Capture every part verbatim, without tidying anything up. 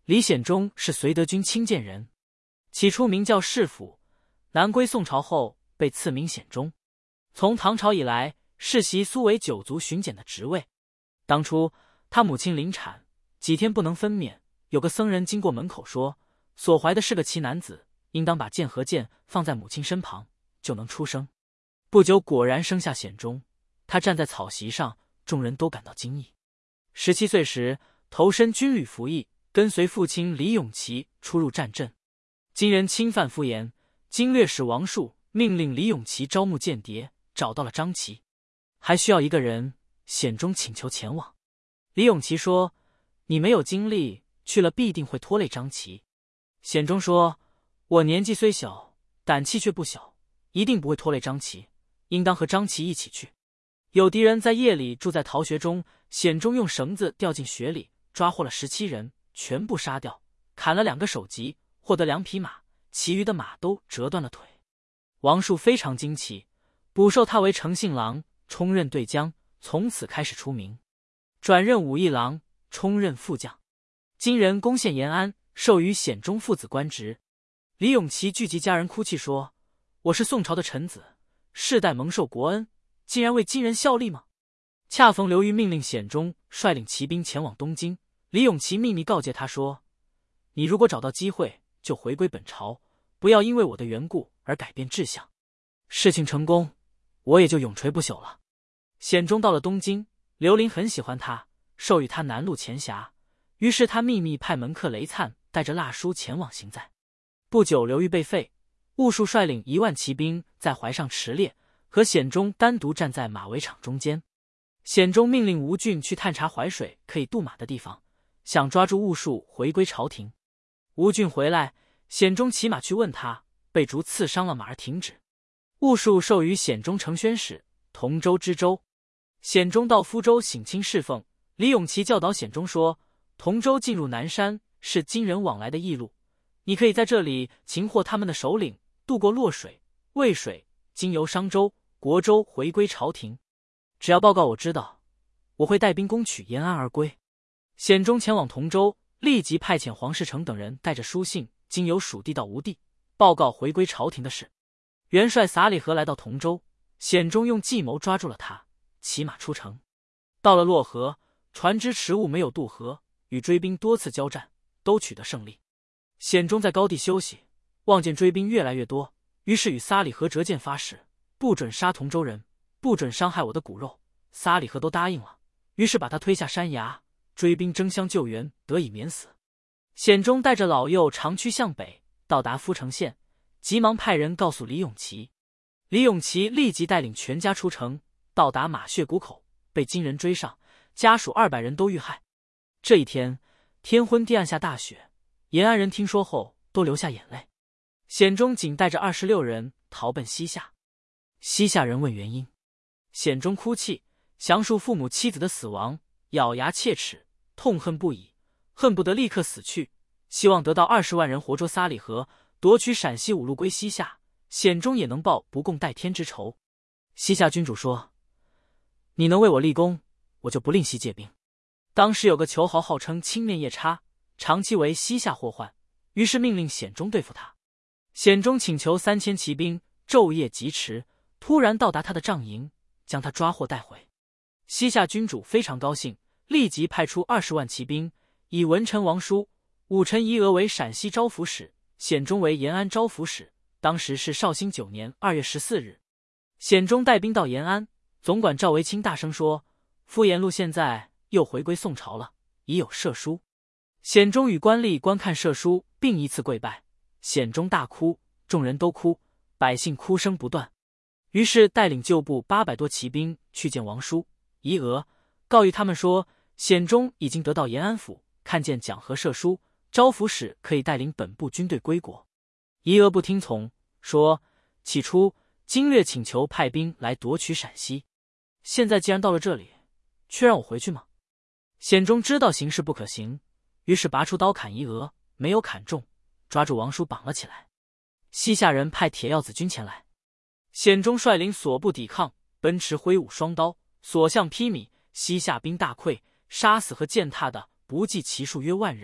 李显忠是绥德军清涧人，起初名叫世辅，南归宋朝后被赐名显忠。从唐朝以来，世袭苏为九族巡检的职位。当初他母亲临产，几天不能分娩，有个僧人经过门口说，所怀的是个奇男子，应当把剑和剑放在母亲身旁，就能出生。不久果然生下显忠，他站在草席上，众人都感到惊异。十七岁时，投身军旅服役，跟随父亲李永琪出入战阵。金人侵犯敷衍，经略使王树命令李永琪招募间谍，找到了张琪，还需要一个人，显忠请求前往。李永琪说，你没有精力，去了必定会拖累张琪。显忠说，我年纪虽小，胆气却不小，一定不会拖累张琪，应当和张琪一起去。有敌人在夜里住在巢穴中，显忠用绳子掉进穴里，抓获了十七人，全部杀掉，砍了两个首级，获得两匹马，其余的马都折断了腿。王树非常惊奇，补授他为丞信郎，充任对将，从此开始出名，转任武义郎，充任副将。金人攻陷延安，授予显忠父子官职。李永琪聚集家人哭泣说，我是宋朝的臣子，世代蒙受国恩，竟然为金人效力吗？恰逢刘裕命令显忠率领骑兵前往东京，李永琪秘密告诫他说，你如果找到机会就回归本朝，不要因为我的缘故而改变志向。事情成功，我也就永垂不朽了。显忠到了东京，刘林很喜欢他，授予他南路前辖，于是他秘密派门客雷灿带着蜡书前往行在。不久刘裕被废，兀术率领一万骑兵在淮上驰猎，和显忠单独站在马围场中间。显忠命令吴郡去探查淮水可以渡马的地方，想抓住兀术回归朝廷。吴郡回来，显忠骑马去问他，被竹刺伤了马而停止。兀术授予显忠承宣使，同州知州。显忠到福州省亲侍奉，李永琪教导显忠说，同州进入南山，是金人往来的驿路，你可以在这里擒获他们的首领，渡过洛水、渭水，经由商州、国州回归朝廷。只要报告我知道，我会带兵攻取延安而归。显忠前往同州，立即派遣黄世成等人带着书信，经由蜀地到吴地，报告回归朝廷的事。元帅撒里和来到同州，显忠用计谋抓住了他，骑马出城。到了洛河，船只迟误没有渡河，与追兵多次交战，都取得胜利。显忠在高地休息，望见追兵越来越多，于是与撒里和折剑发誓，不准杀同州人，不准伤害我的骨肉。撒里和都答应了，于是把他推下山崖，追兵争相救援，得以免死。显忠带着老幼长驱向北，到达阜城县，急忙派人告诉李永琪。李永琪立即带领全家出城，到达马穴谷口，被金人追上，家属二百人都遇害。这一天天昏地暗下大雪，延安人听说后都流下眼泪。显忠仅带着二十六人逃奔西夏。西夏人问原因，显忠哭泣，详述父母妻子的死亡，咬牙切齿，痛恨不已，恨不得立刻死去，希望得到二十万人活捉撒里和，夺取陕西五路归西夏，显忠也能报不共戴天之仇。西夏君主说，你能为我立功，我就不吝惜借兵。当时有个囚豪号称青面夜叉，长期为西夏祸患，于是命令显忠对付他。显忠请求三千骑兵，昼夜疾驰，突然到达他的帐营，将他抓获带回。西夏君主非常高兴，立即派出二十万骑兵，以文臣王叔、武臣仪娥为陕西招抚使，显忠为延安招抚使。当时是绍兴九年二月十四日。显忠带兵到延安，总管赵维清大声说，敷衍路现在又回归宋朝了，已有赦书。显忠与官吏观看赦书，并依次跪拜。显忠大哭，众人都哭，百姓哭声不断。于是带领旧部八百多骑兵去见王叔、仪娥，告谕他们说，显忠已经得到延安府，看见讲和赦书，招抚使可以带领本部军队归国。仪娥不听从，说，起初经略请求派兵来夺取陕西，现在既然到了这里，却让我回去吗？显忠知道形势不可行，于是拔出刀砍仪娥，没有砍中，抓住王叔绑了起来。西夏人派铁药子军前来，显忠率领所部抵抗，奔驰挥舞双刀，所向披靡，西夏兵大溃，杀死和践踏的不计其数约万人，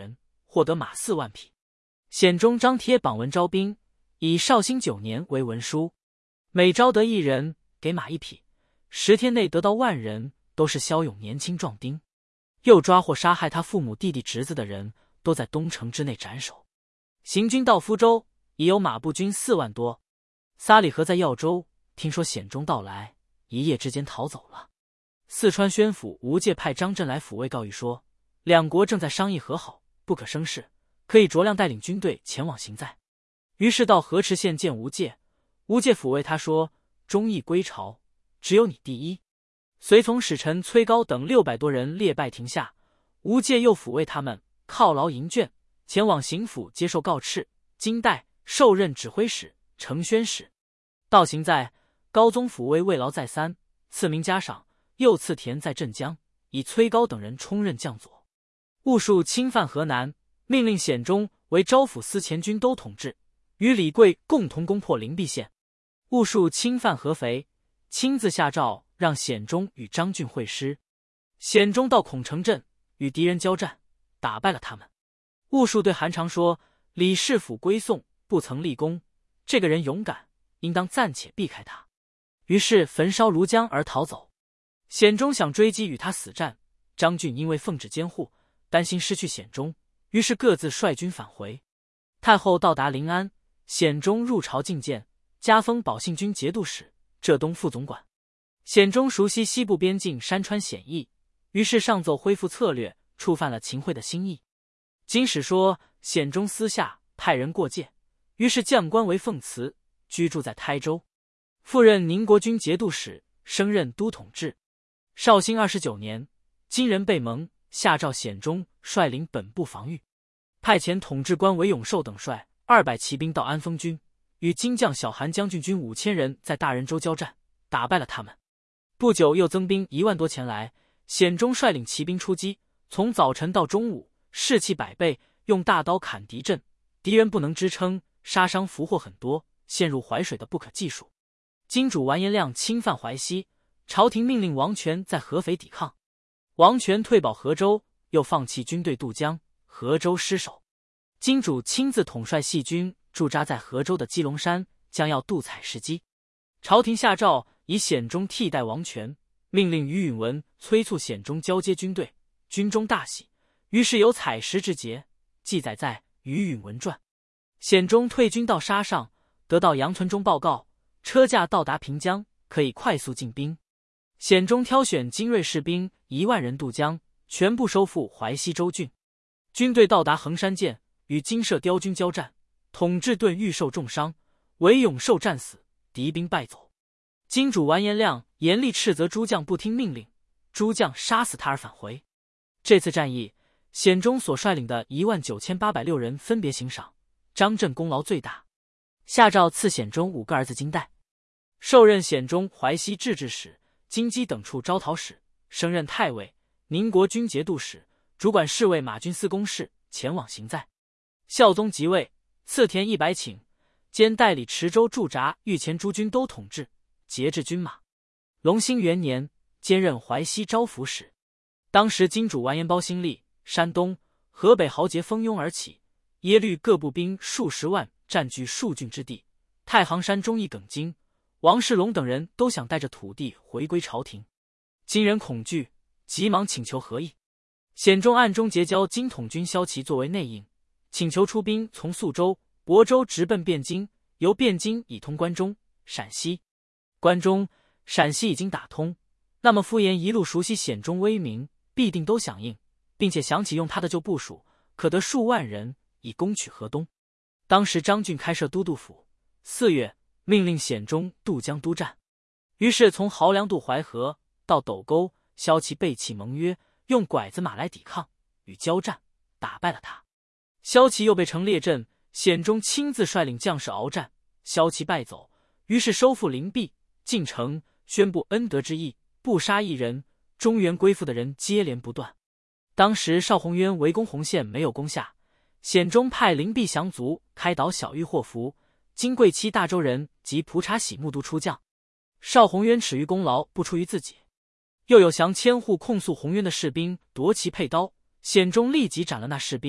获得马四万匹。显忠张贴榜文招兵，以绍兴九年为文书，每招得一人，给马一匹，十天内得到万人，都是骁勇年轻壮丁。又抓获杀害他父母弟弟侄子的人，都在东城之内斩首。行军到福州，已有马步军四万多。撒里和在耀州听说显忠到来，一夜之间逃走了。四川宣府吴介派张震来抚慰告谕说，两国正在商议和好，不可生事，可以酌量带领军队前往行在。于是到河池县见吴介，吴介抚慰他说，忠义归朝，只有你第一。随从使臣崔高等六百多人列拜庭下，吴介又抚慰他们，犒劳银卷，前往行府接受告敕，金代受任指挥使、承宣使。到行在，高宗抚慰慰劳再三，赐名嘉赏，又赐田在镇江，以崔高等人充任将佐。兀术侵犯河南，命令显忠为招抚司前军都统制，与李贵共同攻破灵璧县。兀术侵犯合肥，亲自下诏让显忠与张俊会师。显忠到孔城镇与敌人交战，打败了他们。兀术对韩常说，李世甫归宋不曾立功，这个人勇敢，应当暂且避开他。于是焚烧庐江而逃走。显忠想追击与他死战，张俊因为奉旨监护，担心失去显忠，于是各自率军返回。太后到达临安，显忠入朝觐见，加封保信军节度使、浙东副总管。显忠熟悉西部边境山川险易，于是上奏恢复策略，触犯了秦桧的心意。经史说，显忠私下派人过界，于是降官为奉祠，居住在台州，复任宁国军节度使，升任都统制。绍兴二十九年，金人被蒙，下诏显忠率领本部防御，派遣统制官韦永寿等率二百骑兵到安丰军，与金将小韩将军军五千人在大人州交战，打败了他们。不久又增兵一万多前来，显忠率领骑兵出击，从早晨到中午，士气百倍，用大刀砍敌阵，敌人不能支撑，杀伤俘获很多，陷入淮水的不可计数。金主完颜亮侵犯淮西，朝廷命令王权在合肥抵抗，王权退保河州，又放弃军队渡江，河州失守。金主亲自统帅细军驻扎在河州的基隆山，将要渡采时机。朝廷下诏以显忠替代王权，命令于允文催促显忠交接军队，军中大喜，于是有采石之节，记载在《于允文传》。显忠退军到沙上，得到杨存忠报告，车驾到达平江，可以快速进兵。显忠挑选精锐士兵一万人渡江，全部收复淮西州郡。军队到达衡山涧，与金舍雕军交战，统制顿遇受重伤，韦永寿战死，敌兵败走。金主完颜亮严厉斥责诸将不听命令，诸将杀死他而返回。这次战役，显忠所率领的一万九千八百六人分别行赏，张震功劳最大，下诏赐显忠五个儿子金带，授任显忠淮西制置使、京畿等处招讨使，升任太尉、宁国军节度使，主管侍卫马军司公事，前往行在。孝宗即位，赐田一百顷，兼代理池州驻扎御前诸军都统制，节制军马。隆兴元年，兼任淮西招抚使。当时金主完颜包兴立，山东、河北豪杰蜂拥而起，耶律各部兵数十万，占据数郡之地。太行山忠义耿京、王世龙等人都想带着土地回归朝廷。金人恐惧，急忙请求和议。显忠暗中结交金统军骁骑作为内应，请求出兵从宿州、亳州直奔汴京，由汴京以通关中、陕西。关中、陕西已经打通，那么敷衍一路熟悉显忠威名，必定都响应，并且想起用他的旧部署，可得数万人以攻取河东。当时张俊开设都督府，四月命令显忠渡江督战，于是从濠梁渡淮河到斗沟，骁骑背弃盟约，用拐子马来抵抗，与交战，打败了他。骁骑又被城列阵，显忠亲自率领将士鏖战，骁骑败走，于是收复灵璧，进城，宣布恩德之意，不杀一人，中原归附的人接连不断。当时邵宏渊围攻洪县没有攻下，显忠派灵璧降卒开导小玉祸福，金贵戚大州人及蒲察喜木都出将。邵宏渊耻于功劳不出于自己，又有降千户控诉宏渊的士兵夺其佩刀，显忠立即斩了那士兵，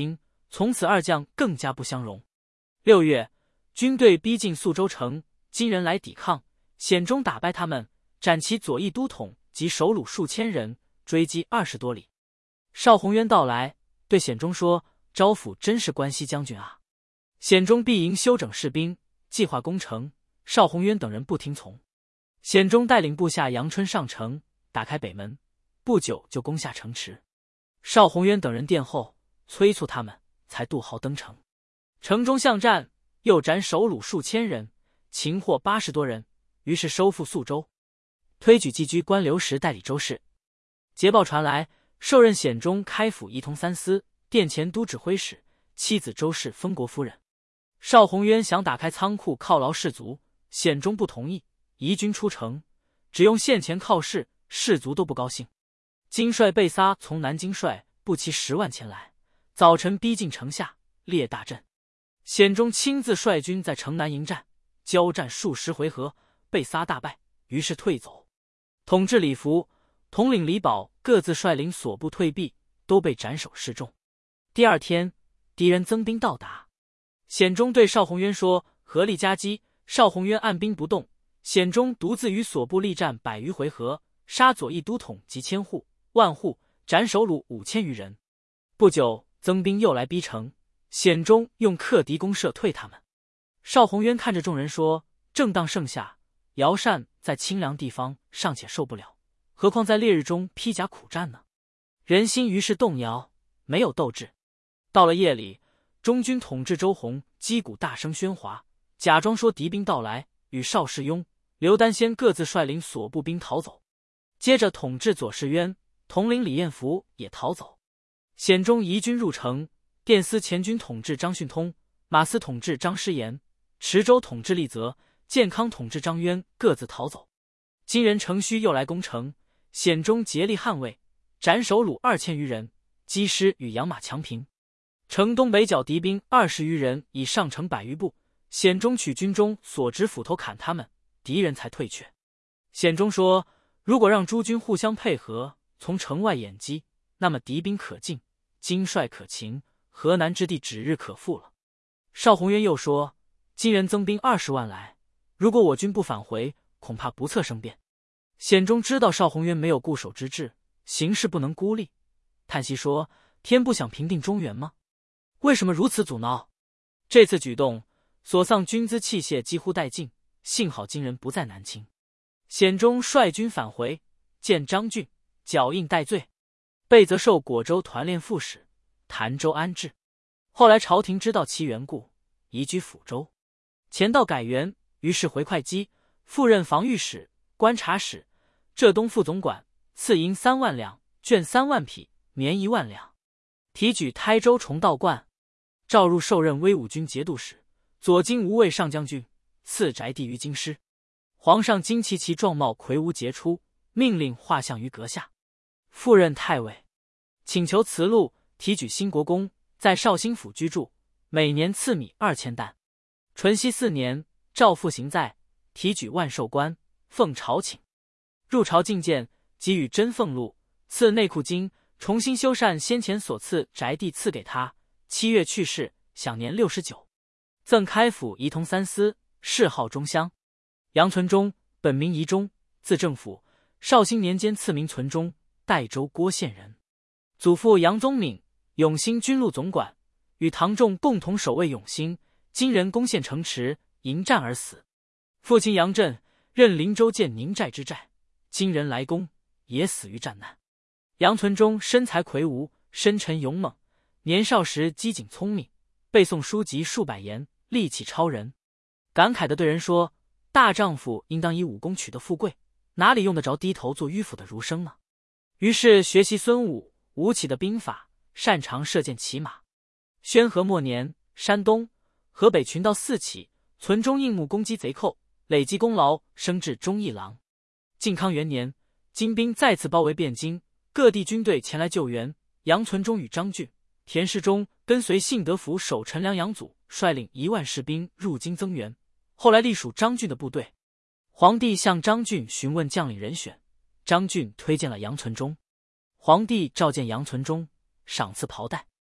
从此二将更加不相容。六月，军队逼近宿州城，金人来抵抗，显忠打败他们，斩其左翼都统及首虏数千人，追击二十多里。邵宏渊到来，对显忠说：“招抚真是关西将军啊！”显忠必营休整士兵，计划攻城。邵宏渊等人不听从。显忠带领部下杨春上城，打开北门，不久就攻下城池。邵宏渊等人殿后，催促他们，才渡壕登城。城中巷战，又斩首虏数千人，擒获八十多人，于是收复宿州，推举寄居官刘石代理州事。捷报传来，授任显忠开府仪同三司、殿前都指挥使，妻子周氏封国夫人。邵宏渊想打开仓库犒劳士卒，显忠不同意，移军出城，只用现钱犒士，士卒都不高兴。金帅贝撒从南京率步骑十万前来，早晨逼近城下，列大阵。显忠亲自率军在城南迎战，交战数十回合，贝撒大败，于是退走。统制李福、统领李宝各自率领所部退避，都被斩首示众。第二天，敌人增兵到达，显忠对邵宏渊说：“合力夹击。”邵宏渊按兵不动，显忠独自与所部力战百余回合，杀左翼都统及千户、万户，斩首虏五千余人。不久，增兵又来逼城，显忠用克敌弓射退他们。邵宏渊看着众人说：“正当盛夏，姚善在清凉地方尚且受不了，何况在烈日中披甲苦战呢？”人心于是动摇，没有斗志。到了夜里，中军统制周弘击鼓大声喧哗，假装说敌兵到来，与邵世庸、刘丹先各自率领所部兵逃走。接着统制左士渊、统领李彦福也逃走。显忠移军入城，殿司前军统制张训通、马司统制张师言、池州统制厉泽、建康统制张渊各自逃走。金人程须又来攻城，显忠竭力捍卫，斩首虏二千余人，击师与养马强平。城东北角敌兵二十余人已上城百余步，显忠取军中所执斧头砍他们，敌人才退却。显忠说：“如果让诸军互相配合，从城外掩击，那么敌兵可进，金帅可擒，河南之地指日可复了。”邵宏渊又说：“金人增兵二十万来，如果我军不返回，恐怕不测生变。”显忠知道邵宏渊没有固守之志，形势不能孤立，叹息说：“天不想平定中原吗？为什么如此阻挠？”这次举动，所丧军资器械几乎殆尽，幸好金人不在南清。显忠率军返回，见张俊，脚印戴罪，被责授果州团练副使，潭州安置。后来朝廷知道其缘故，移居抚州。前道改元，于是回会稽，复任防御使、观察使、浙东副总管，赐银三万两，绢三万匹，棉一万两。提举台州重道观，召入授任威武军节度使、左京无畏上将军，赐宅地于京师。皇上惊奇其壮貌魁梧杰出，命令画像于阁下。复任太尉，请求辞禄，提举新国公，在绍兴府居住，每年赐米二千担。淳熙四年，诏复行在，提举万寿官，奉朝请。入朝觐见，给予真俸禄，赐内库金，重新修缮先前所赐宅地，赐给他。七月去世，享年六十九。赠开府仪同三司，谥号中乡。杨存忠，本名仪忠，字正府，绍兴年间赐名存忠，代州郭县人。祖父杨宗敏，永兴军路总管，与唐仲共同守卫永兴，金人攻陷城池，迎战而死。父亲杨震任灵州建宁寨之寨，金人来攻，也死于战难。杨存忠身材魁梧，深沉勇猛，年少时机警聪明，背诵书籍数百言，力气超人。感慨地对人说：“大丈夫应当以武功取得富贵，哪里用得着低头做迂腐的儒生呢？”于是学习孙武、吴起的兵法，擅长射箭骑马。宣和末年，山东、河北群盗四起，存忠应募攻击贼寇，累积功劳，升至忠义郎。靖康元年，金兵再次包围汴京，各地军队前来救援。杨存忠与张俊、田世忠跟随信德府守陈良杨祖，率领一万士兵入京增援。后来隶属张俊的部队。皇帝向张俊询问将领人选，张俊推荐了杨存忠。皇帝召见杨存忠，赏赐袍带。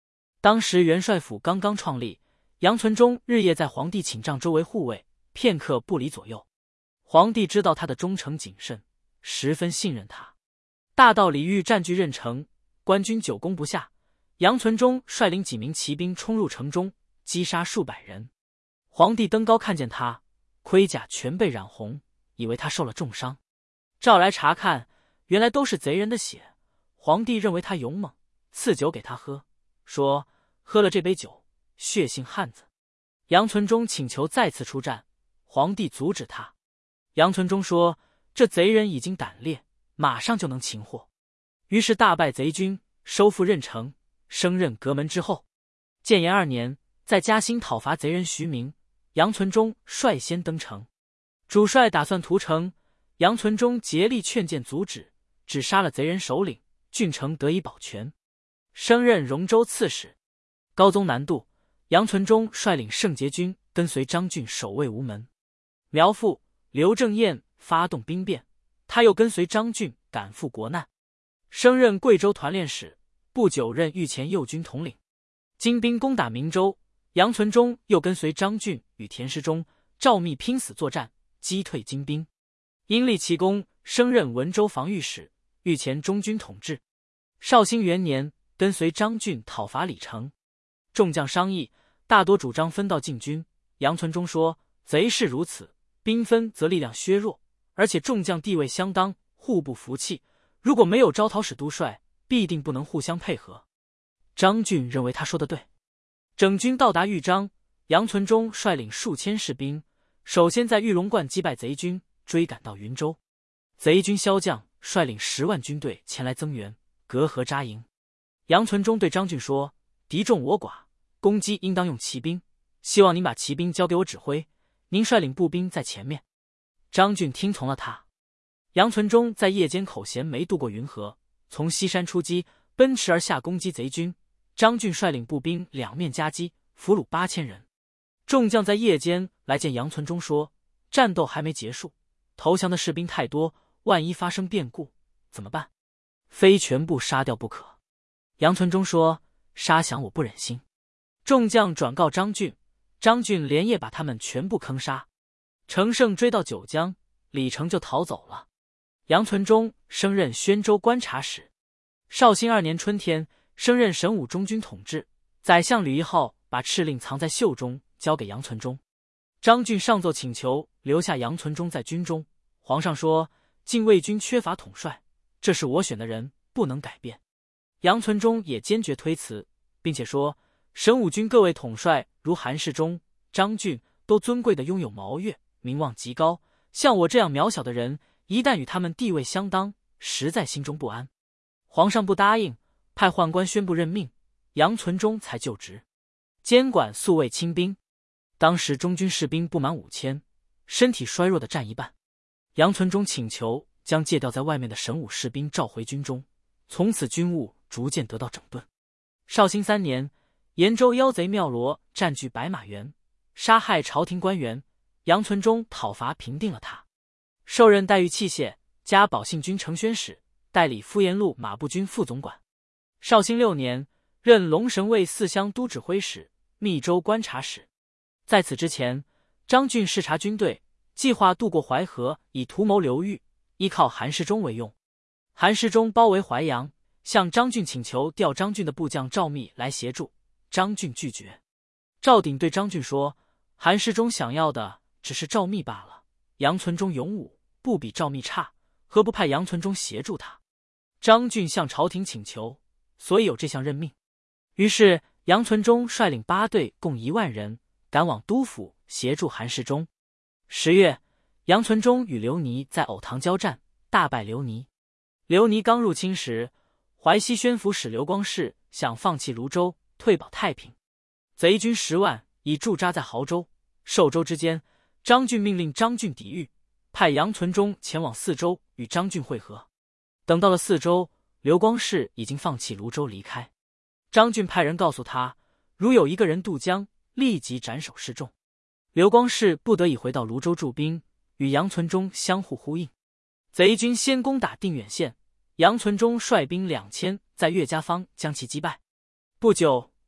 当时元帅府刚刚创立，杨存忠日夜在皇帝寝帐周围护卫，片刻不离左右。皇帝知道他的忠诚谨慎，十分信任他。大到李煜占据任城，官军久攻不下，杨存忠率领几名骑兵冲入城中，击杀数百人。皇帝登高看见他，盔甲全被染红，以为他受了重伤，召来查看，原来都是贼人的血。皇帝认为他勇猛，赐酒给他喝，说喝了这杯酒，血性汉子。杨存忠请求再次出战，皇帝阻止他。杨存忠说这贼人已经胆烈，马上就能擒获。于是大败贼军，收复任城，升任阁门之后。建炎二年，在嘉兴讨伐贼人徐明，杨存忠率先登城。主帅打算屠城，杨存忠竭力劝谏阻止，只杀了贼人首领，郡城得以保全。升任荣州刺史。高宗南渡，杨存忠率领圣节军跟随张俊守卫吴门。苗阜、刘正彦发动兵变，他又跟随张俊赶赴国难，升任贵州团练使，不久任御前右军统领。金兵攻打明州，杨存忠又跟随张俊与田师忠、赵密拼死作战，击退金兵。因立奇功，升任文州防御使，御前中军统制。绍兴元年，跟随张俊讨伐李成，众将商议，大多主张分道进军。杨存忠说贼势如此，兵分则力量削弱，而且众将地位相当，互不服气，如果没有招讨使督帅，必定不能互相配合。张俊认为他说的对。整军到达豫章，杨存忠率领数千士兵，首先在玉龙观击败贼军，追赶到云州。贼军骁将率领十万军队前来增援，隔河扎营。杨存忠对张俊说，敌众我寡，攻击应当用骑兵，希望您把骑兵交给我指挥，您率领步兵在前面。张俊听从了他。杨存忠在夜间口衔没渡过云河，从西山出击，奔驰而下攻击贼军。张俊率领步兵两面夹击，俘虏八千人。众将在夜间来见杨存忠说，战斗还没结束，投降的士兵太多，万一发生变故怎么办？非全部杀掉不可。杨存忠说，杀降我不忍心。众将转告张俊，张俊连夜把他们全部坑杀。乘胜追到九江，李成就逃走了。杨存忠升任宣州观察使。绍兴二年春天，升任神武中军统制。宰相吕义浩把敕令藏在袖中，交给杨存忠。张俊上奏请求留下杨存忠在军中。皇上说，禁卫军缺乏统帅，这是我选的人，不能改变。杨存忠也坚决推辞，并且说，神武军各位统帅如韩世忠、张俊都尊贵的拥有毛钺，名望极高，像我这样渺小的人，一旦与他们地位相当，实在心中不安。皇上不答应，派宦官宣布任命，杨存忠才就职，监管宿卫轻兵。当时中军士兵不满五千，身体衰弱的占一半。杨存忠请求将借调在外面的神武士兵召回军中，从此军务逐渐得到整顿。绍兴三年，延州妖贼妙罗占据白马原，杀害朝廷官员，杨存忠讨伐平定了他，授任带御器械加保信军承宣使，代理敷延路马步军副总管。绍兴六年，任龙神卫四乡都指挥使、密州观察使。在此之前，张俊视察军队，计划渡过淮河，以图谋刘裕，依靠韩世忠为用。韩世忠包围淮阳，向张俊请求调张俊的部将赵密来协助，张俊拒绝。赵鼎对张俊说，韩世忠想要的只是赵密罢了，杨存忠勇武，不比赵密差，何不派杨存忠协助他？张俊向朝廷请求，所以有这项任命。于是杨存忠率领八队共一万人，赶往都府协助韩世忠。十月，杨存忠与刘尼在藕塘交战，大败刘尼。刘尼刚入侵时，淮西宣抚使刘光世想放弃泸州，退保太平。贼军十万已驻扎在亳州、寿州之间，张俊命令张俊抵御，派杨存忠前往四州与张俊会合。等到了四州，刘光世已经放弃泸州离开。张俊派人告诉他，如有一个人渡江，立即斩首示众。刘光世不得已回到泸州驻兵，与杨存忠相互呼应。贼军先攻打定远县，杨存忠率兵两千在岳家坊将其击败。不久，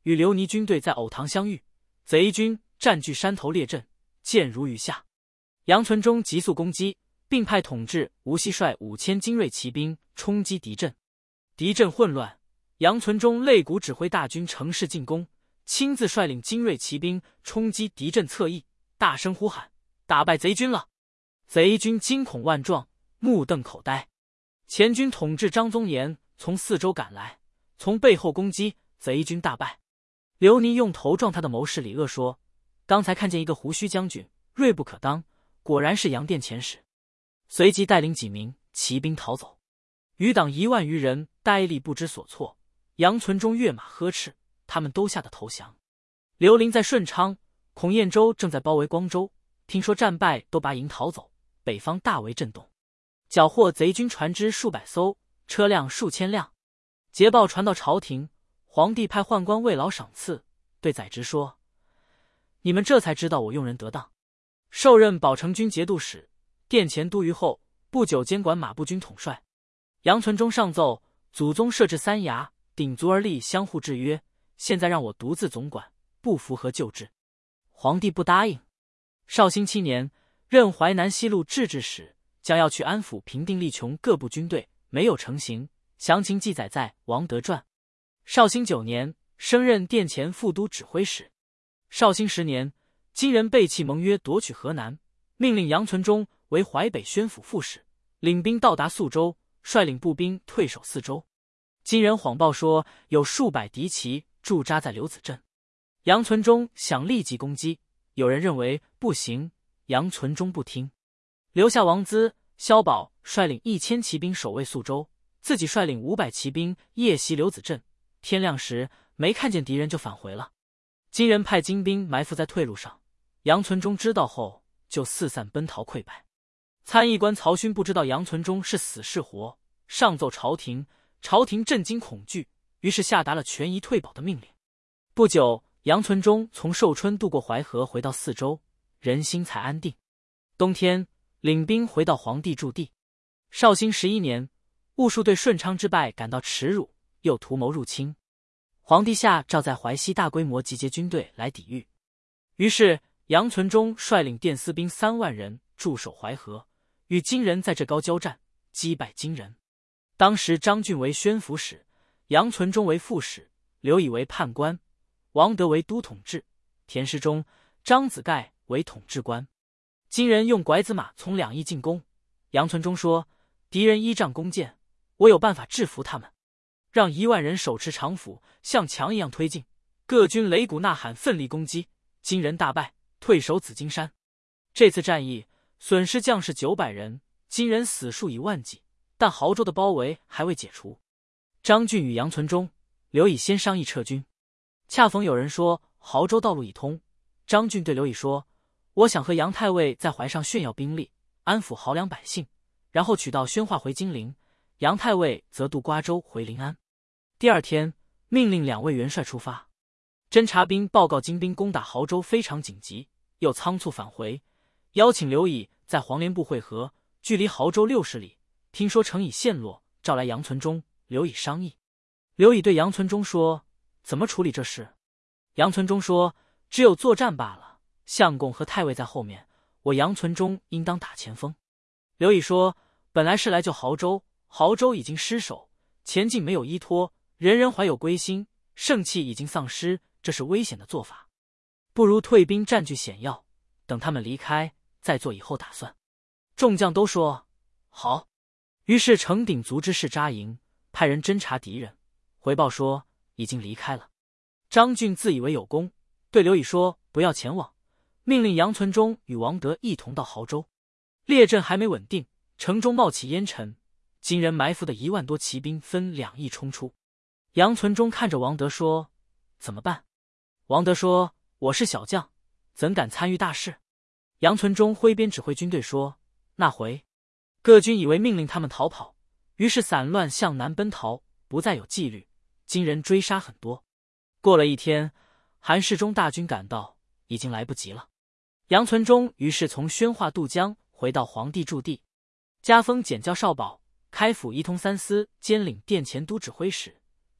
与刘尼军队在藕塘相遇，贼军占据山头列阵，箭如雨下。杨存忠急速攻击，并派统制吴锡率五千精锐骑兵冲击敌阵。敌阵混乱，杨存忠擂鼓指挥大军乘势进攻，亲自率领精锐骑兵冲击敌阵侧翼，大声呼喊：“打败贼军了！”贼军惊恐万状，目瞪口呆。前军统制张宗岩从四周赶来，从背后攻击，贼军大败。刘尼用头撞他的谋士李鄂说：“刚才看见一个胡须将军，锐不可当，果然是杨殿遣使。”随即带领几名骑兵逃走。余党一万余人呆立不知所措。杨存忠跃马呵斥，他们都吓得投降。刘林在顺昌，孔彦州正在包围光州，听说战败，都拔营逃走，北方大为震动，缴获贼军船只数百艘，车辆数千辆。捷报传到朝廷，皇帝派宦官慰劳赏赐，对宰执说：“你们这才知道我用人得当。”授任保成军节度使，殿前都虞候，不久监管马步军统帅。杨存忠上奏：“祖宗设置三衙，鼎足而立，相互制约，现在让我独自总管，不符合旧制。”皇帝不答应。绍兴七年，任淮南西路制置使，将要去安抚平定力穷各部军队，没有成行。详情记载在《王德传》。绍兴九年，升任殿前副都指挥使。绍兴十年，金人背弃盟约，夺取河南，命令杨存忠为淮北宣抚副使，领兵到达宿州，率领步兵退守四州。金人谎报说有数百敌骑驻扎在刘子镇，杨存忠想立即攻击，有人认为不行，杨存忠不听，留下王资、萧宝率领一千骑兵守卫宿州，自己率领五百骑兵夜袭刘子镇。天亮时没看见敌人就返回了。金人派精兵埋伏在退路上，杨存忠知道后就四散奔逃溃败。参议官曹勋不知道杨存忠是死是活，上奏朝廷，朝廷震惊恐惧，于是下达了权宜退保的命令。不久，杨存忠从寿春渡过淮河回到四州，人心才安定。冬天，领兵回到皇帝驻地。绍兴十一年，兀术对顺昌之败感到耻辱，又图谋入侵。皇帝下诏在淮西大规模集结军队来抵御。于是杨存忠率领殿司兵三万人驻守淮河，与金人在这高交战，击败金人。当时张俊为宣抚使，杨存忠为副使，刘以为判官，王德为都统制，田师忠、张子盖为统制官。金人用拐子马从两翼进攻，杨存忠说：“敌人依仗弓箭，我有办法制服他们。”让一万人手持长斧，像墙一样推进，各军擂鼓呐喊，奋力攻击。金人大败，退守紫金山。这次战役损失将士九百人，金人死数以万计，但亳州的包围还未解除。张俊与杨存忠、刘以先商议撤军，恰逢有人说亳州道路已通。张俊对刘以说：“我想和杨太尉在淮上炫耀兵力，安抚濠梁百姓，然后取道宣化回金陵，杨太尉则渡瓜州回临安。”第二天，命令两位元帅出发。侦察兵报告金兵攻打亳州非常紧急，又仓促返回，邀请刘以在黄连部会合，距离亳州六十里。听说城已陷落，召来杨存忠、刘以商议。刘以对杨存忠说：“怎么处理这事？”杨存忠说：“只有作战罢了。相公和太尉在后面，我杨存忠应当打前锋。”刘以说：“本来是来救亳州，亳州已经失守，前进没有依托，人人怀有归心，盛气已经丧失，这是危险的做法，不如退兵占据险要，等他们离开，再做以后打算。”众将都说好。于是程鼎足之士扎营，派人侦察敌人，回报说已经离开了。张俊自以为有功，对刘以说不要前往，命令杨存忠与王德一同到亳州。列阵还没稳定，城中冒起烟尘，金人埋伏的一万多骑兵分两翼冲出。杨存忠看着王德说：“怎么办？”王德说：“我是小将，怎敢参与大事？”杨存忠挥鞭指挥军队说：“那回。”各军以为命令他们逃跑，于是散乱向南奔逃，不再有纪律。金人追杀很多。过了一天，韩世忠大军赶到，已经来不及了。杨存忠于是从宣化渡江，回到皇帝驻地，加封检校少保，开府仪同三司，兼领殿前都指挥使。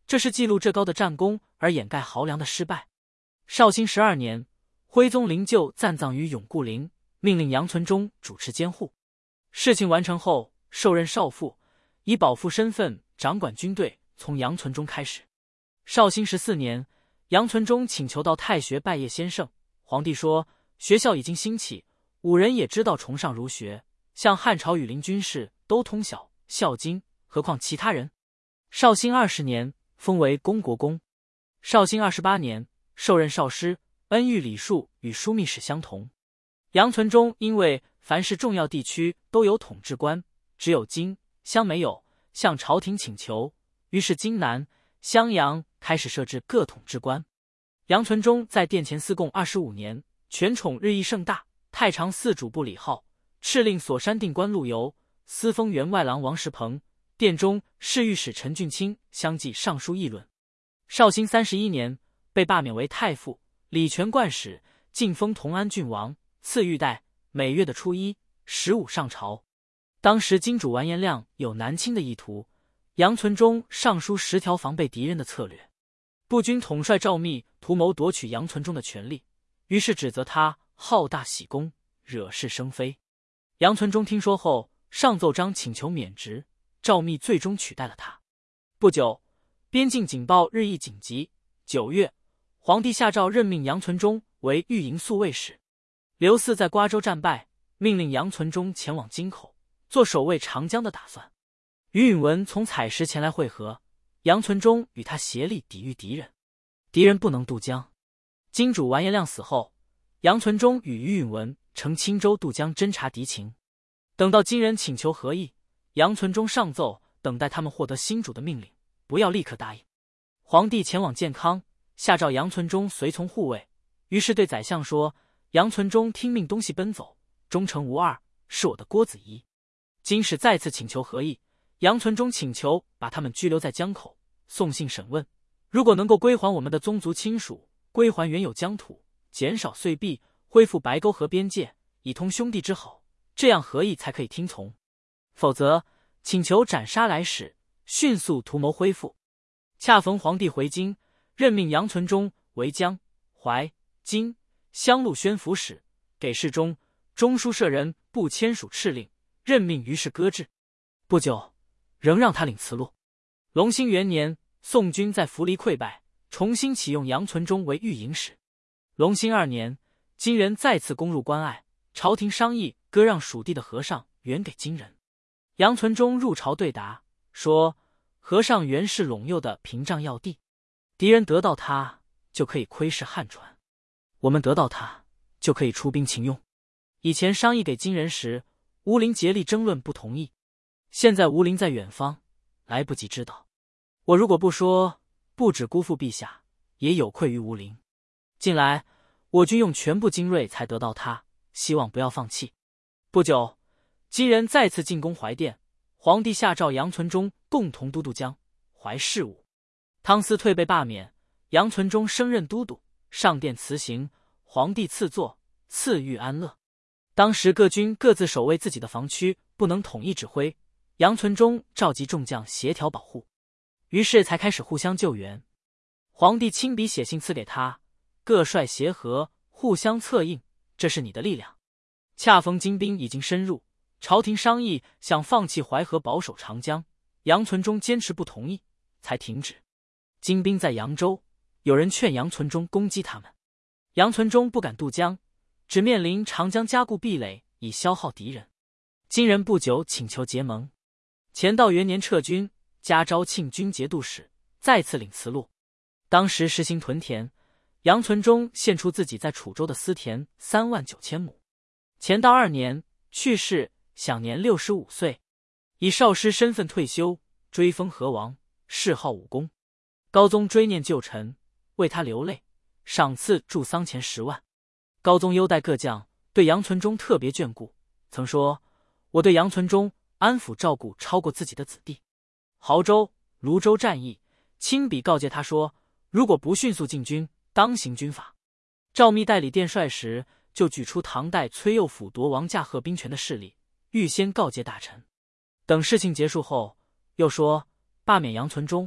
这是记录这高的战功而掩盖豪良的失败。绍兴十二年，徽宗灵柩暂葬于永固陵，命令杨存忠主持监护。事情完成后，授任少傅，以保父身份掌管军队，从杨存忠开始。绍兴十四年，杨存忠请求到太学拜谒先生，皇帝说学校已经兴起，武人也知道崇尚儒学，像汉朝羽林军士都通晓《孝经》，何况其他人。绍兴二十年，封为公国公。绍兴二十八年，授任少师，恩遇礼数与枢密使相同。杨存忠因为凡是重要地区都有统治官，只有荆襄没有，向朝廷请求，于是荆南、襄阳开始设置各统治官。杨存忠在殿前司贡二十五年，权宠日益盛大。太常寺主簿李浩，敕令所山定官陆游，司封员外郎王石鹏，殿中侍御史陈俊卿相继上书议论。绍兴三十一年，被罢免为太傅，礼权冠使，晋封同安郡王，赐玉带，每月的初一、十五上朝。当时金主完颜亮有南侵的意图，杨存忠上书十条防备敌人的策略。步军统帅赵密图谋夺取杨存忠的权力，于是指责他好大喜功，惹是生非。杨存忠听说后，上奏章请求免职，赵密最终取代了他。不久，边境警报日益紧急。九月，皇帝下诏任命杨存忠为御营宿卫使。刘嗣在瓜州战败，命令杨存忠前往京口，做守卫长江的打算。于允文从采石前来会合，杨存忠与他协力抵御敌人。敌人不能渡江。金主完颜亮死后，杨存忠与于允文乘青州渡江侦察敌情。等到金人请求和议，杨存忠上奏等待他们获得新主的命令，不要立刻答应。皇帝前往建康，下诏杨存忠随从护卫，于是对宰相说：杨存忠听命东西奔走，忠诚无二，是我的郭子仪。金使再次请求和议，杨存忠请求把他们拘留在江口，送信审问，如果能够归还我们的宗族亲属，归还原有疆土，减少岁币，恢复白沟河边界，以通兄弟之好，这样和议才可以听从。否则，请求斩杀来使，迅速图谋恢复。恰逢皇帝回京，任命杨存忠为江、淮、荆、襄路宣抚使，给事中、中书舍人不签署敕令，任命于是搁置。不久，仍让他领辞禄。隆兴元年，宋军在涪陵溃败，重新启用杨存忠为御营使。隆兴二年，金人再次攻入关隘，朝廷商议割让属地的和尚原给金人。杨存忠入朝对答，说和尚原是陇右的屏障要地，敌人得到他就可以窥视汉船，我们得到他就可以出兵秦用。以前商议给金人时，吴陵竭力争论不同意，现在吴陵在远方，来不及知道。我如果不说，不止辜负陛下，也有愧于吴陵。近来我军用全部精锐才得到他，希望不要放弃。不久，金人再次进攻怀殿，皇帝下诏杨存忠共同都督江、淮事务。汤思退被罢免，杨存忠升任都督，上殿辞行，皇帝赐座，赐御安乐。当时各军各自守卫自己的防区，不能统一指挥，杨存忠召集众将协调保护，于是才开始互相救援。皇帝亲笔写信赐给他，各率协和，互相策应，这是你的力量。恰逢金兵已经深入，朝廷商议想放弃淮河保守长江，杨存忠坚持不同意，才停止。金兵在扬州，有人劝杨存忠攻击他们，杨存忠不敢渡江，只面临长江加固壁垒，以消耗敌人。金人不久请求结盟。乾道元年撤军，加昭庆军节度使，再次领辞禄。当时实行屯田，杨存忠献出自己在楚州的私田三万九千亩。乾道二年去世，享年六十五岁，以少师身份退休，追封河王，谥号武公。高宗追念旧臣，为他流泪，赏赐助丧钱十万。高宗优待各将，对杨存忠特别眷顾，曾说：我对杨存忠安抚照顾超过自己的子弟。亳州、泸州战役，亲笔告诫他说，如果不迅速进军，当行军法。赵密代理殿帅时，就举出唐代崔佑辅夺王驾鹤兵权的事例，预先告诫大臣。等事情结束后，又说罢免杨存忠，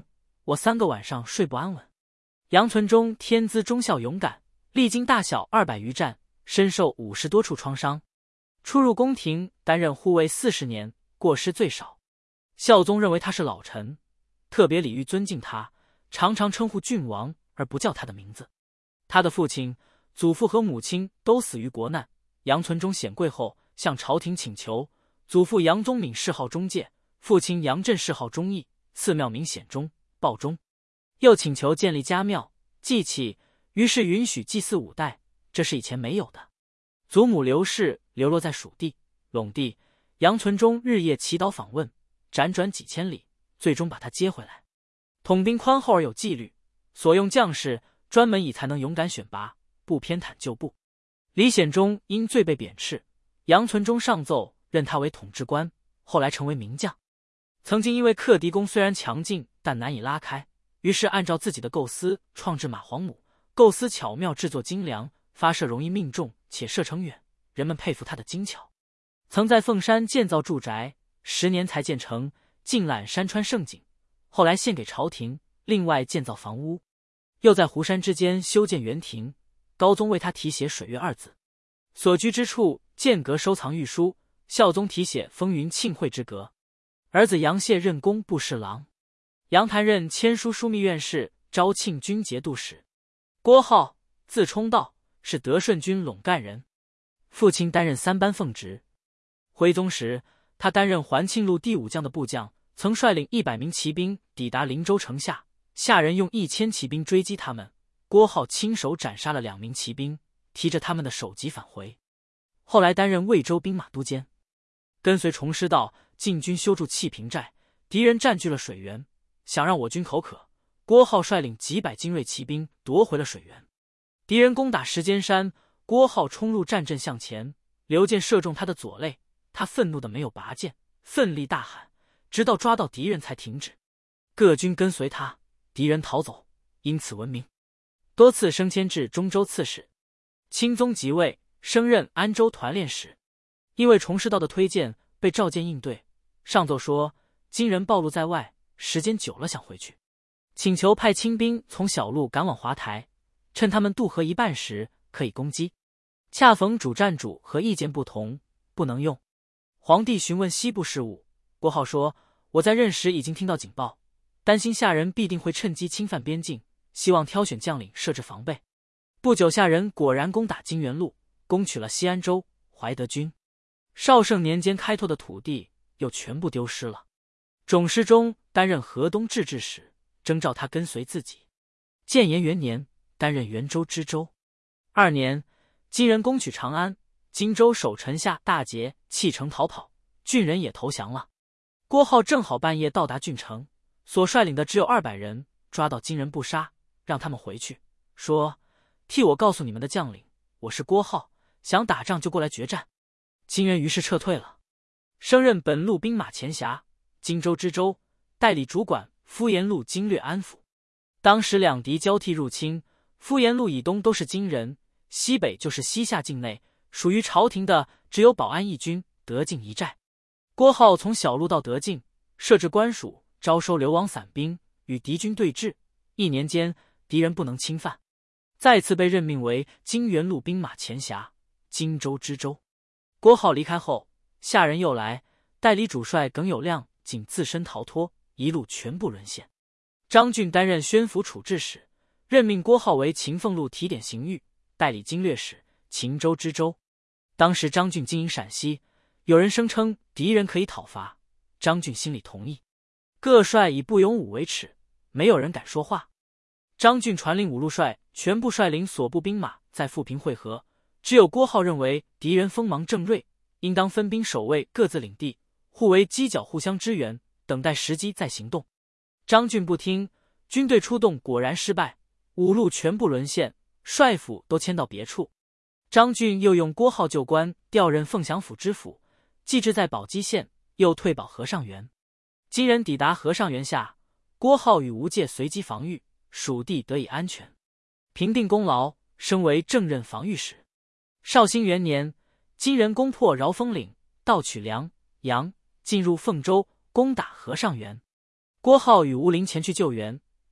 我三个晚上睡不安稳。杨存忠天资忠孝勇敢，历经大小二百余战，身受五十多处创伤。出入宫廷，担任护卫四十年，过失最少。孝宗认为他是老臣，特别礼遇尊敬他，常常称呼郡王而不叫他的名字。他的父亲、祖父和母亲都死于国难。杨存忠显贵后，向朝廷请求，祖父杨宗敏谥号忠介，父亲杨震谥号忠义，赐庙名显忠、报忠。又请求建立家庙、祭器，于是允许祭祀五代，这是以前没有的。祖母刘氏流落在蜀地、陇地，杨存忠日夜祈祷访问，辗转几千里，最终把他接回来。统兵宽厚而有纪律，所用将士专门以才能勇敢选拔，不偏袒旧部。李显忠因罪被贬斥，杨存忠上奏任他为统制官，后来成为名将。曾经因为克敌宫虽然强劲，但难以拉开，于是按照自己的构思创制马黄弩，构思巧妙，制作精良，发射容易命中，且射程远，人们佩服他的精巧。曾在凤山建造住宅，十年才建成，尽览山川胜景，后来献给朝廷，另外建造房屋。又在湖山之间修建园亭，高宗为他题写水月二字。所居之处间隔收藏御书，孝宗题写风云庆会之阁。儿子杨谢任工部侍郎，杨谭任签书枢密院事，昭庆军节度使。郭浩，字冲道，是德顺军陇干人，父亲担任三班奉职。徽宗时，他担任环庆路第五将的部将，曾率领一百名骑兵抵达灵州城下，下人用一千骑兵追击他们，郭浩亲手斩杀了两名骑兵，提着他们的首级返回。后来担任魏州兵马都监，跟随崇师道进军修筑气平寨，敌人占据了水源，想让我军口渴，郭浩率领几百精锐骑兵夺回了水源。敌人攻打石间山，郭浩冲入战阵向前，刘健射中他的左肋，他愤怒的没有拔剑，奋力大喊，直到抓到敌人才停止。各军跟随他，敌人逃走，因此闻名，多次升迁至中州刺史。钦宗即位，升任安州团练使。因为崇师道的推荐，被召见应对，上奏说金人暴露在外，时间久了想回去，请求派清兵从小路赶往华台，趁他们渡河一半时可以攻击。恰逢主战主和意见不同，不能用。皇帝询问西部事务，郭浩说，我在任时已经听到警报，担心下人必定会趁机侵犯边境，希望挑选将领设置防备。不久下人果然攻打金元路，攻取了西安州、怀德军。绍圣年间开拓的土地又全部丢失了。种师中担任河东制置使，征召他跟随自己。建炎元年担任元州知州。二年，金人攻取长安，荆州守臣下大捷，弃城逃跑，郡人也投降了。郭浩正好半夜到达郡城，所率领的只有二百人，抓到金人不杀，让他们回去，说，替我告诉你们的将领，我是郭浩，想打仗就过来决战。金人于是撤退了。升任本路兵马前辖，荆州知州，代理主管敷延路经略安抚。当时两敌交替入侵，敷延路以东都是金人，西北就是西夏境内，属于朝廷的只有保安一军、德境一寨。郭浩从小路到德境，设置官署，招收流亡散兵，与敌军对峙。一年间，敌人不能侵犯。再次被任命为金元路兵马前辖，荆州知州。郭浩离开后，下人又来，代理主帅耿有亮仅自身逃脱，一路全部沦陷。张俊担任宣抚处置使，任命郭浩为秦凤路提点刑狱，代理经略使、秦州知州。当时张俊经营陕西，有人声称敌人可以讨伐，张俊心里同意。各帅以不勇武为耻，没有人敢说话。张俊传令五路帅全部率领所部兵马在富平会合，只有郭浩认为敌人锋芒正锐，应当分兵守卫各自领地，互为犄角，互相支援，等待时机再行动。张俊不听，军队出动果然失败，五路全部沦陷，帅府都迁到别处。张俊又用郭浩旧官，调任凤翔府知府，寄置在宝鸡县，又退保和尚园。金人抵达和尚园下，郭浩与吴介随机防御，蜀地得以安全。平定功劳，升为正任防御使。绍兴元年，金人攻破饶丰岭，盗取梁、阳，进入凤州，攻打和尚园。郭浩与吴陵前去救援，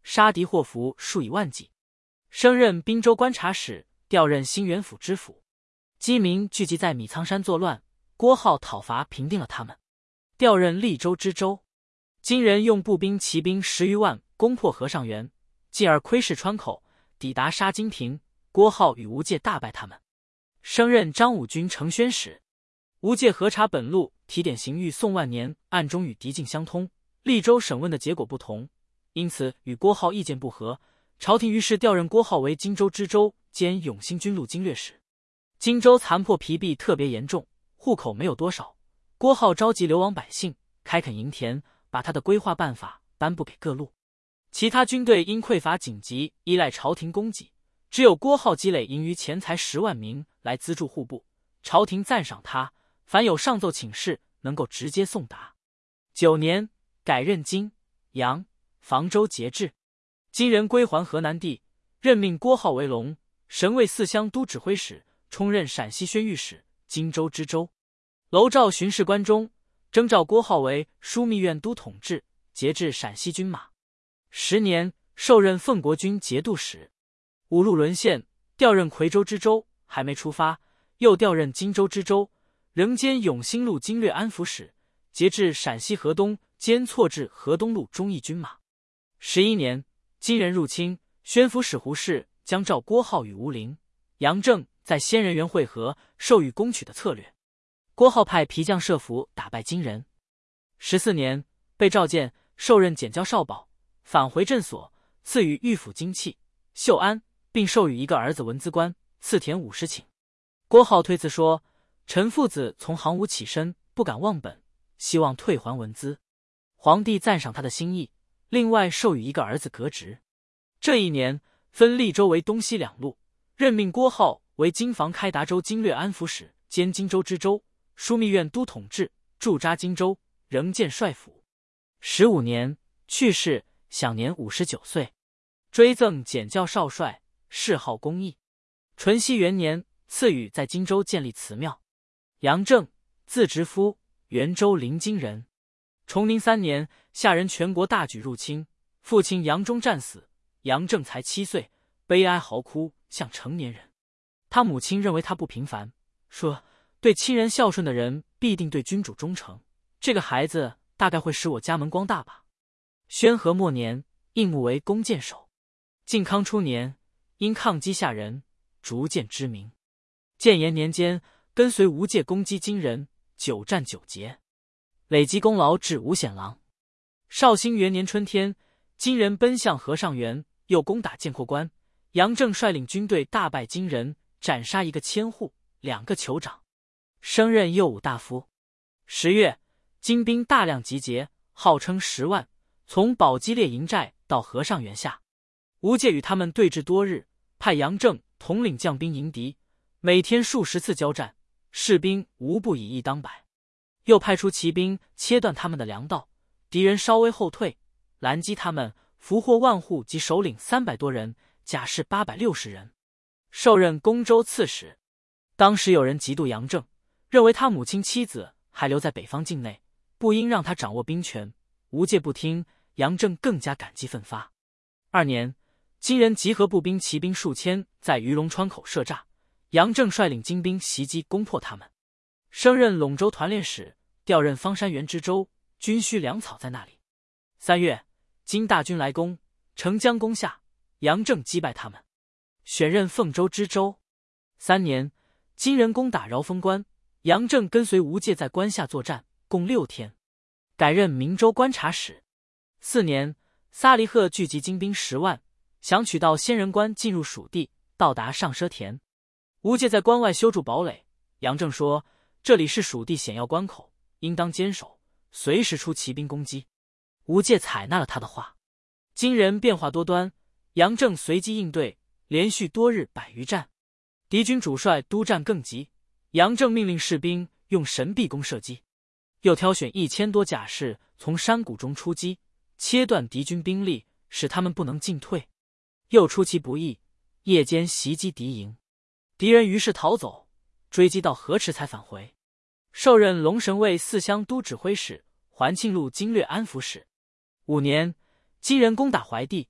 杀敌祸福数以万计。升任滨州观察使，调任兴元府知府。饥民聚集在米仓山作乱，郭浩讨伐平定了他们，调任利州知州。金人用步兵骑兵十余万攻破和尚原，进而窥视川口，抵达沙津坪。郭浩与吴介大败他们，升任张武军承宣使。吴介核查本路，提点刑狱宋万年暗中与敌境相通，利州审问的结果不同，因此与郭浩意见不合。朝廷于是调任郭浩为荆州知州兼永兴军路经略使。荆州残破疲弊特别严重，户口没有多少。郭浩召集流亡百姓，开垦营田，把他的规划办法颁布给各路。其他军队因匮乏紧急，依赖朝廷供给，只有郭浩积累盈余钱财十万名来资助户部。朝廷赞赏他，凡有上奏请示，能够直接送达。九年，改任金、阳、房州节制。金人归还河南地，任命郭浩为龙神卫四乡都指挥使，充任陕西宣谕使、荆州知州。娄照巡视关中，征召郭浩为枢密院都统制，节制陕西军马。十年，受任奉国军节度使。五路沦陷，调任夔州知州，还没出发，又调任荆州知州，仍兼永兴路经略安抚使，节制陕西河东，兼错置河东路忠义军马。十一年，金人入侵，宣抚使胡适将召郭浩与吴陵、杨正在仙人园会合，授予攻取的策略。郭浩派皮将设伏打败金人。十四年，被召见，受任检校少保，返回镇所，赐予御府金器、绣鞍，并授予一个儿子文资官，赐田五十顷。郭浩推辞说：“臣父子从行伍起身，不敢忘本，希望退还文资。”皇帝赞赏他的心意，另外授予一个儿子革职。这一年，分利州为东西两路，任命郭浩为京房开达州经略安抚使兼荆州知州，枢密院都统制，驻扎荆州，仍建帅府。十五年，去世，享年五十九岁。追赠检校少帅，谥号公义。淳熙元年，赐予在荆州建立祠庙。杨正，字直夫，元州临津人。崇宁三年，夏人全国大举入侵，父亲杨忠战死，杨正才七岁，悲哀嚎哭，像成年人。他母亲认为他不平凡，说对亲人孝顺的人必定对君主忠诚，这个孩子大概会使我家门光大吧。宣和末年，应募为弓箭手。靖康初年，因抗击夏人，逐渐知名。建炎年间，跟随吴介攻击金人，久战久捷，累积功劳至五显郎。绍兴元年春天，金人奔向和尚原，又攻打建阔关，杨正率领军队大败金人，斩杀一个千户，两个酋长，升任右武大夫。十月，金兵大量集结，号称十万，从宝鸡列营寨到和尚原下。吴介与他们对峙多日，派杨正统领将兵迎敌，每天数十次交战，士兵无不以一当百。又派出骑兵切断他们的粮道，敌人稍微后退，拦击他们，俘获万户及首领三百多人，甲士八百六十人。受任公州刺史。当时有人嫉妒杨正，认为他母亲妻子还留在北方境内，不应让他掌握兵权。吴介不听，杨正更加感激奋发。二年，金人集合步兵骑兵数千，在鱼龙川口设栅，杨正率领精兵袭击攻破他们，升任陇州团练使，调任方山原知州，军需粮草在那里。三月，金大军来攻，城将攻下，杨正击败他们，选任凤州知州。三年，金人攻打饶丰关，杨正跟随吴介在关下作战，共六天，改任明州观察使。四年，撒离赫聚集精兵十万，想取到仙人关进入蜀地，到达上奢田。吴介在关外修筑堡垒，杨正说这里是蜀地险要关口，应当坚守，随时出骑兵攻击。吴介采纳了他的话。金人变化多端，杨正随机应对，连续多日百余战。敌军主帅督战更急，杨正命令士兵用神臂弓射击，又挑选一千多甲士从山谷中出击，切断敌军兵力，使他们不能进退。又出其不意，夜间袭击敌营，敌人于是逃走，追击到河池才返回。受任龙神卫四乡都指挥使、环庆路经略安抚使。五年，金人攻打怀地，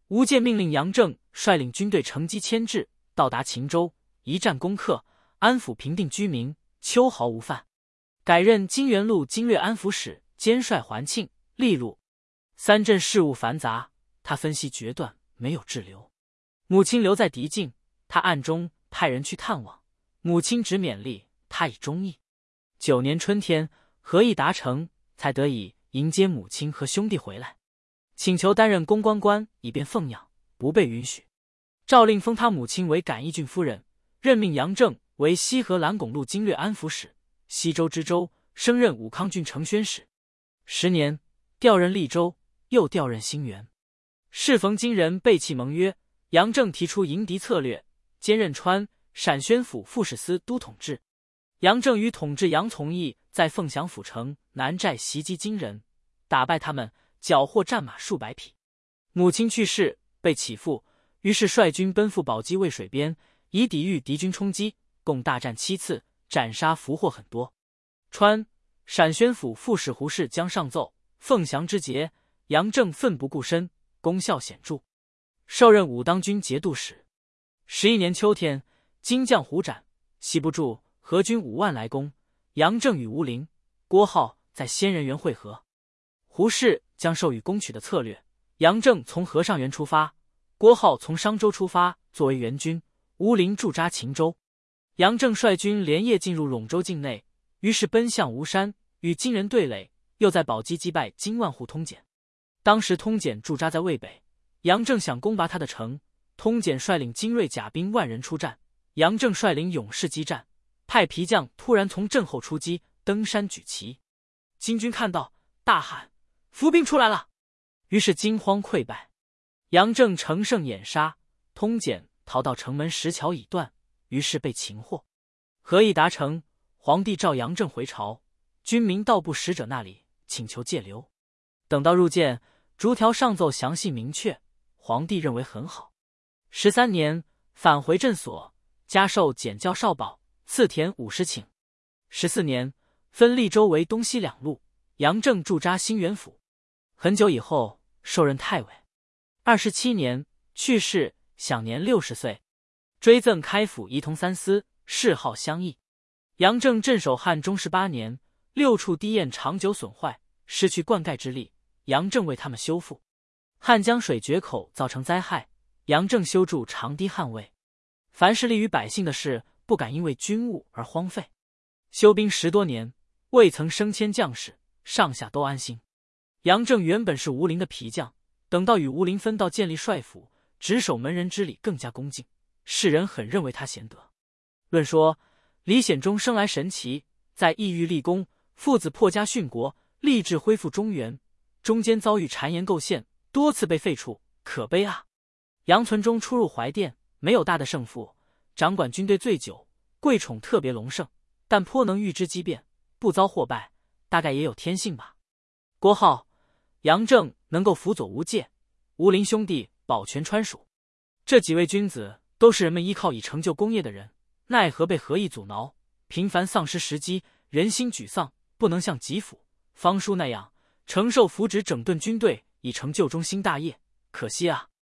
吴建命令杨正率领军队乘机牵制，到达秦州，一战攻克，安抚平定居民，秋毫无犯。改任金元路经略安抚使，兼率环庆、利禄三镇事务繁杂，他分析决断，没有滞留。母亲留在敌境，他暗中派人去探望，母亲只勉励他以忠义。九年春天，和议达成，才得以迎接母亲和兄弟回来，请求担任公关官以便奉养，不被允许。诏令封他母亲为感义郡夫人，任命杨正为西河蓝拱路经略安抚使、西州知州，升任武康郡承宣使。十年，调任利州，又调任兴元。适逢金人背弃盟约，杨正提出迎敌策略，兼任川、陕宣府副使司都统制。杨正与统治杨从义在凤翔府城南寨袭击金人，打败他们，缴获战马数百匹。母亲去世，被起复，于是率军奔赴宝鸡渭水边，以抵御敌军冲击，共大战七次，斩杀俘获很多。川、陕宣府副使胡适将上奏，凤翔之捷，杨正奋不顾身，功效显著，受任武当军节度使。十一年秋天，金将胡展、西部驻何军五万来攻，杨正与吴陵、郭浩在仙人原会合。胡适将授予攻取的策略，杨正从河上原出发，郭浩从商州出发作为援军，吴陵驻扎秦州。杨正率军连夜进入陇州境内，于是奔向吴山，与金人对垒，又在宝鸡击败金万户通简。当时通简驻扎在渭北，杨正想攻拔他的城，通简率领精锐甲兵万人出战，杨正率领勇士激战，派皮将突然从阵后出击，登山举旗。金军看到，大喊：“伏兵出来了！”于是惊慌溃败。杨正乘胜掩杀，通简逃到城门石桥已断，于是被擒获。和议达成，皇帝召杨正回朝，军民到部使者那里请求借留。等到入见，逐条上奏详细明确，皇帝认为很好。十三年，返回镇所，加授检校少保，赐田五十顷。十四年，分利州为东西两路，杨正驻扎兴元府。很久以后，授任太尉。二十七年去世，享年六十岁。追赠开府仪同三司，谥号相义。杨正镇守汉中十八年，六处堤堰长久损坏，失去灌溉之力，杨正为他们修复。汉江水决口造成灾害，杨正修筑长堤捍卫。凡是利于百姓的事，不敢因为军务而荒废。修兵十多年，未曾升迁将士，上下都安心。杨正原本是吴陵的皮将，等到与吴陵分道建立帅府，执守门人之礼更加恭敬，世人很认为他贤德。论说李显忠生来神奇，在异域立功，父子破家殉国，立志恢复中原，中间遭遇谗言构陷，多次被废黜，可悲啊！杨存忠出入怀殿，没有大的胜负，掌管军队最久，贵宠特别隆盛，但颇能预知机变，不遭祸败，大概也有天性吧。郭浩、杨正能够辅佐吴介、吴陵兄弟保全川蜀，这几位君子都是人们依靠以成就功业的人，奈何被和议阻挠，频繁丧失时机，人心沮丧，不能像吉甫、方叔那样承受扶植整顿军队，以成就中兴大业，可惜啊！